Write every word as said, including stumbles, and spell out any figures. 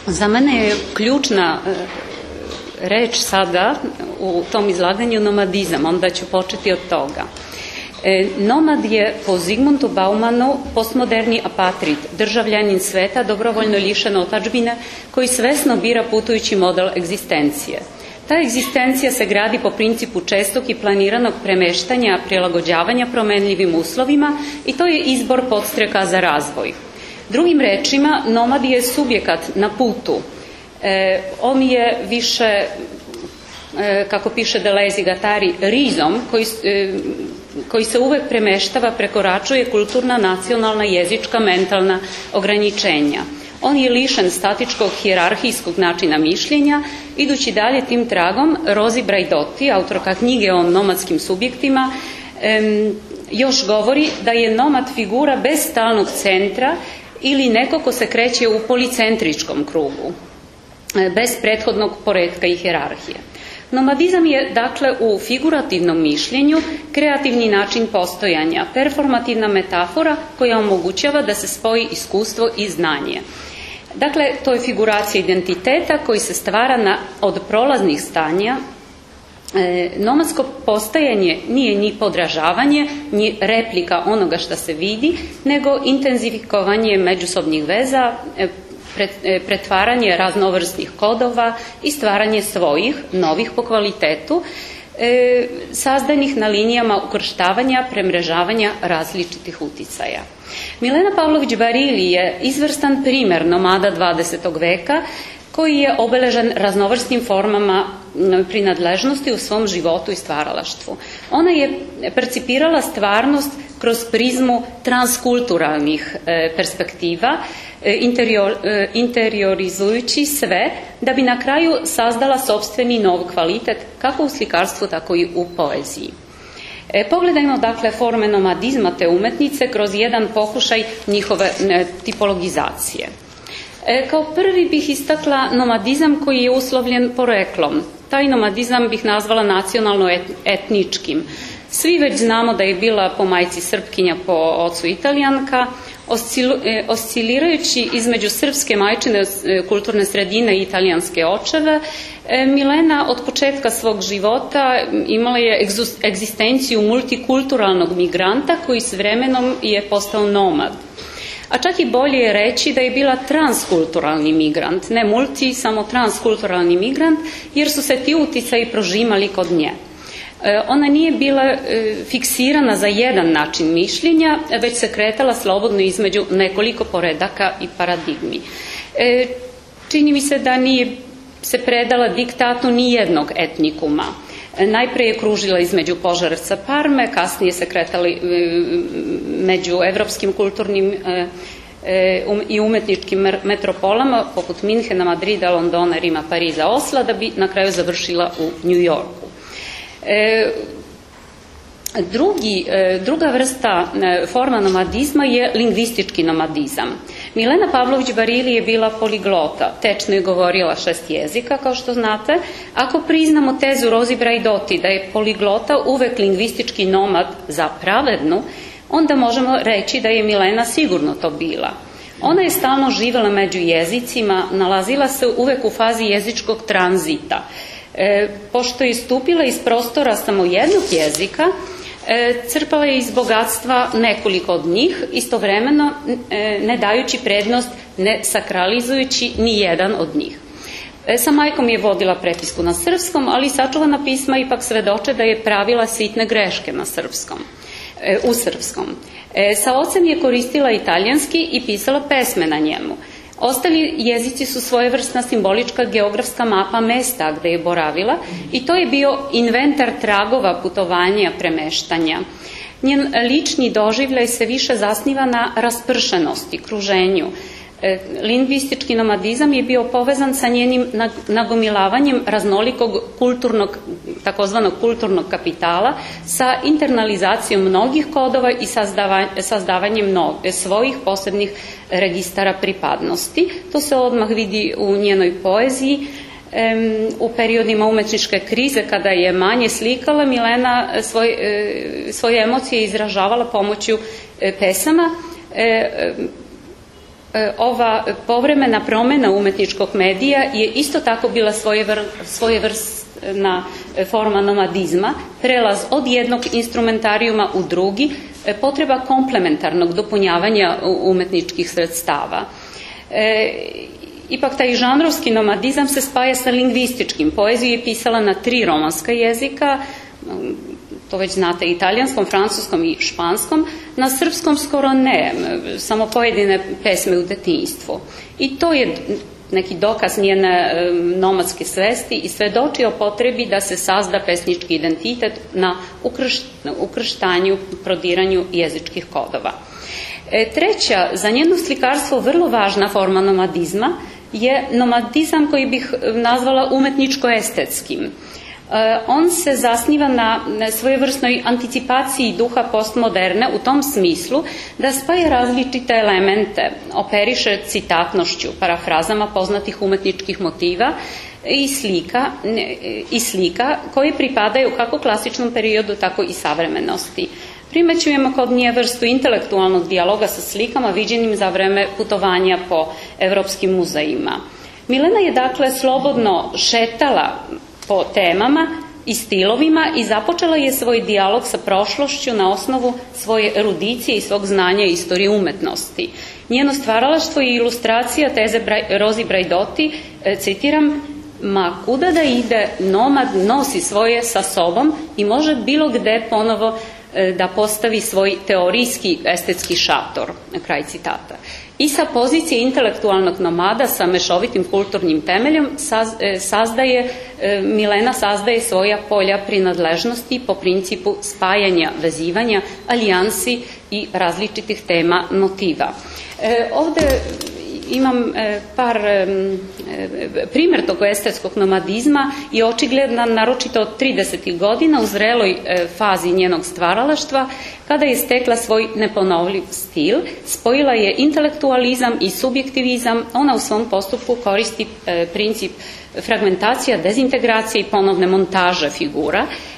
Za mene je ključna reč sada u tom izlaganju nomadizam, onda ću početi od toga. Nomad je po Zigmundu Baumanu postmoderni apatrid, državljanin sveta, dobrovoljno lišen otadžbine, koji svesno bira putujući model egzistencije. Ta egzistencija se gradi po principu čestog i planiranog premeštanja, prilagođavanja promenljivim uslovima i to je izbor podstreka za razvoj. Drugim rečima, nomad je subjekat na putu. E, on je više, e, kako piše Deleuze i Guattari, rizom koji, e, koji se uvek premeštava, prekoračuje kulturna, nacionalna, jezička, mentalna ograničenja. On je lišen statičkog hijerarhijskog načina mišljenja. Idući dalje tim tragom, Rosi Braidotti, autorka knjige o nomadskim subjektima, em, još govori da je nomad figura bez stalnog centra ili neko ko se kreće u policentričkom krugu, bez prethodnog poretka i hijerarhije. Nomadizam je, dakle, u figurativnom mišljenju kreativni način postojanja, performativna metafora koja omogućava da se spoji iskustvo i znanje. Dakle, to je figuracija identiteta koji se stvara na, od prolaznih stanja. E, nomadsko postajanje nije ni podražavanje, ni replika onoga što se vidi, nego intenzifikovanje međusobnih veza, e, pretvaranje raznovrsnih kodova i stvaranje svojih, novih po kvalitetu, e, sazdanih na linijama ukrštavanja, premrežavanja različitih uticaja. Milena Pavlović Barili je izvrstan primer nomada dvadesetog veka koji je obeležen raznovrsnim formama prinadležnosti u svom životu i stvaralaštvu. Ona je percipirala stvarnost kroz prizmu transkulturalnih e, perspektiva, e, interior, e, interiorizujući sve, da bi na kraju sazdala sopstveni nov kvalitet kako u slikarstvu, tako i u poeziji. E, pogledajmo, dakle, forme nomadizma te umetnice kroz jedan pokušaj njihove e, tipologizacije. E, kao prvi bih istakla nomadizam koji je uslovljen poreklom. Taj nomadizam bih nazvala nacionalno-etničkim. Svi već znamo da je bila po majci Srpkinja, po ocu Italijanka, oscilirajući između srpske majčine kulturne sredine i italijanske očeve. Milena od početka svog života imala je egzistenciju multikulturalnog migranta koji s vremenom je postao nomad. A čak i bolje je reći da je bila transkulturalni migrant, ne multi, samo transkulturalni migrant, jer su se ti uticaji prožimali kod nje. Ona nije bila fiksirana za jedan način mišljenja, već se kretala slobodno između nekoliko poredaka i paradigmi. Čini mi se da nije se predala diktatu ni jednog etnikuma. Najpre je kružila između Požarevca, Parme, kasnije se kretali među evropskim kulturnim i umetničkim metropolama poput Minhena, Madrida, Londona, Rima, Pariza, Osla, da bi na kraju završila u New Yorku. Drugi, druga vrsta forma nomadizma je lingvistički nomadizam. Milena Pavlović Barili je bila poliglota, tečno je govorila šest jezika, kao što znate. Ako priznamo tezu Rosi Braidotti da je poliglota uvek lingvistički nomad za pravednu, onda možemo reći da je Milena sigurno to bila. Ona je stalno živela među jezicima, nalazila se uvek u fazi jezičkog tranzita. E, pošto je istupila iz prostora samo jednog jezika, e, crpala je iz bogatstva nekoliko od njih, istovremeno e, ne dajući prednost, ne sakralizujući ni jedan od njih. E, sa majkom je vodila prepisku na srpskom, ali sačuvana pisma ipak svedoče da je pravila sitne greške na srpskom, e, u srpskom. E, sa ocem je koristila italijanski i pisala pesme na njemu. Ostali jezici su svojevrsna simbolička geografska mapa mesta gde je boravila i to je bio inventar tragova putovanja, premeštanja. Njen lični doživljaj se više zasniva na raspršenosti, kruženju. E, lingvistički nomadizam je bio povezan sa njenim nagomilavanjem raznolikog kulturnog, takozvanog kulturnog kapitala, sa internalizacijom mnogih kodova i sazdavanjem mnog, svojih posebnih registara pripadnosti. To se odmah vidi u njenoj poeziji. E, u periodima umetničke krize, kada je manje slikala, Milena svoj, e, svoje emocije izražavala pomoću e, pesama. E, ova povremena promena umetničkog medija je isto tako bila svojevrsna forma nomadizma, prelaz od jednog instrumentarijuma u drugi, potreba komplementarnog dopunjavanja umetničkih sredstava. E, ipak taj žanrovski nomadizam se spaja sa lingvističkim. Poeziju je pisala na tri romanska jezika, to već znate, italijanskom, francuskom i španskom, na srpskom skoro ne, samo pojedine pesme u detinjstvu. I to je neki dokaz njene nomadske svesti i svedoči o potrebi da se sazda pesnički identitet na ukrštanju, prodiranju jezičkih kodova. Treća, za njeno slikarstvo vrlo važna forma nomadizma je nomadizam koji bih nazvala umetničko-estetskim. On se zasniva na svojevrsnoj anticipaciji duha postmoderne u tom smislu da spaja različite elemente, operiše citatnošću, parafrazama poznatih umetničkih motiva i slika, i slika koje pripadaju kako klasičnom periodu, tako i savremenosti. Primećujemo kod nje vrstu intelektualnog dijaloga sa slikama viđenim za vreme putovanja po evropskim muzejima. Milena je dakle slobodno šetala po temama i stilovima i započela je svoj dijalog sa prošlošću na osnovu svoje erudicije i svog znanja i istorije umetnosti. Njeno stvaralaštvo i ilustracija teze Rozi Braidotti, citiram, ma kuda da ide, nomad nosi svoje sa sobom i može bilo gde ponovo da postavi svoj teorijski estetski šator, kraj citata. I sa pozicije intelektualnog nomada sa mešovitim kulturnim temeljom sazdaje, Milena sazdaje svoja polja prinadležnosti po principu spajanja, vezivanja, alijansi i različitih tema motiva. Ovde imam par primjer tog estetskog nomadizma i očigledna naročito od tridesetih godina u zreloj fazi njenog stvaralaštva, kada je stekla svoj neponovljiv stil, spojila je intelektualizam i subjektivizam, ona u svom postupku koristi princip fragmentacija, dezintegracije i ponovne montaže figura.